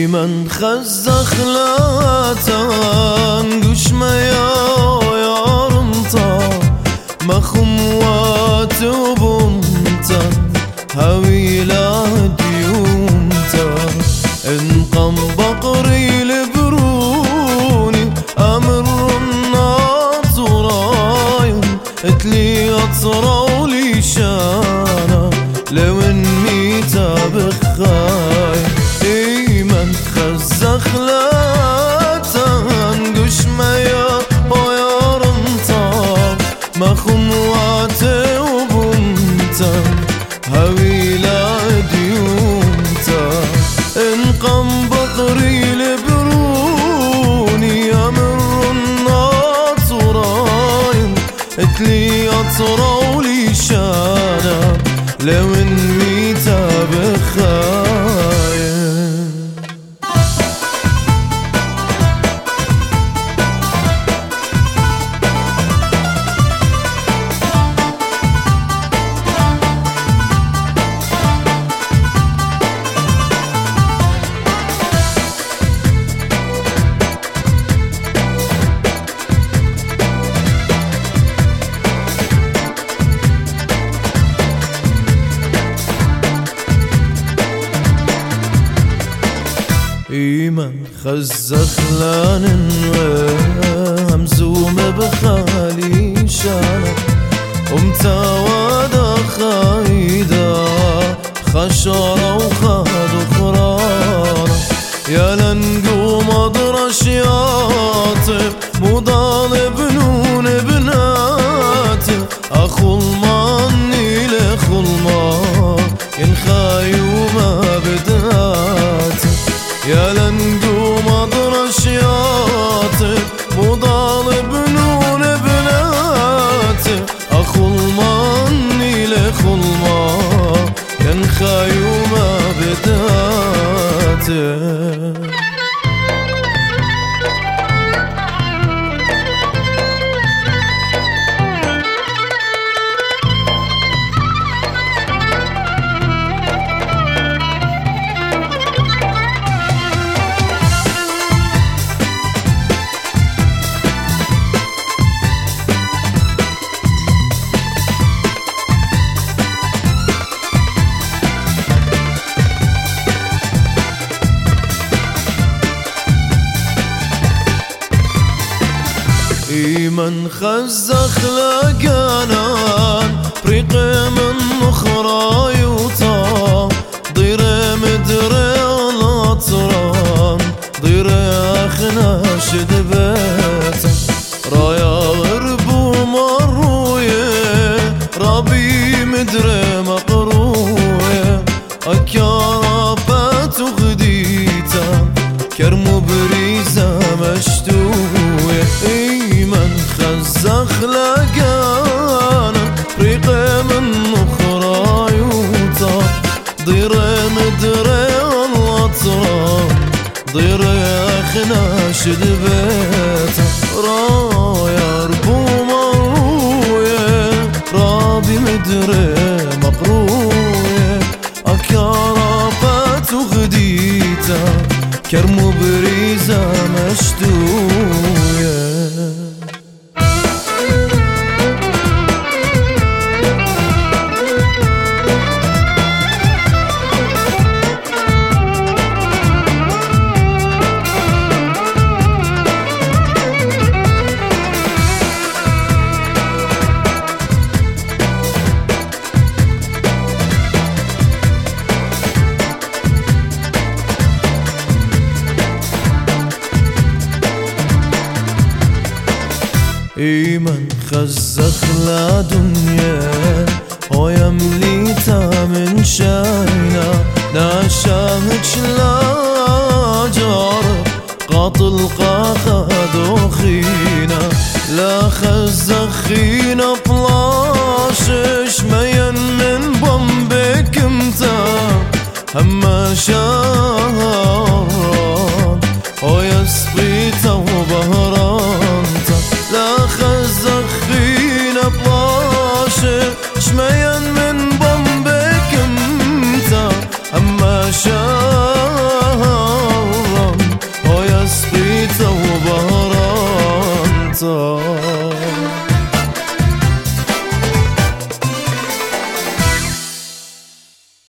من خزخ لا تنقش ما يارمتا مخموات وبمتا هوي لا ديومتا انقم بقري لبروني امر الناطرايم اتلي اطرا ولي شانا لو اني تابخاي ايمن خزخ لا تنقش ميا ويارمتا مخموات وبمتا هوي لا ديومتا انقم بقري لبروني امر الناطرايم اتلي اطرا ولي شانا لو اني تابخاي ايمن خزخ لانن همزوم بخالي شانا ومتا وادا خايدا خشارة وخاد وخرانا يا لنقوم اضرش ياطب مضال بنون بناتي اخو الماني لاخو المان ينخاي وما بداتي يا لنقوم اضرش ياطب مضال بنون بناتي اخو الماني لاخو المان ينخاي وما بداتي ايمن خزخ لقانان بريق من مخراي وطا ضيري مدري الاطران ضيري اخنا شد بيتا رايا غرب ومرويه ربي مدري مقرويه اكياربات وغديتا كرمو بريزة مشتوية ايمن خزخ لقانا ريقي من مخراي وطا ضيري مدري الاطران ضيري اخنا شد بيتا رايا ربو مرويه رابي مدري مقرويه اكياربات وغديتا كرمو بريزة مشتوية ايمن خزخ لا دنيا هو يمليتا من شاينا ناشاهج لا جار قاتل قاخد وخينا لا خزخينا بلاشش مين من بمبك امتا هما شهران هو يسقيتا وبهر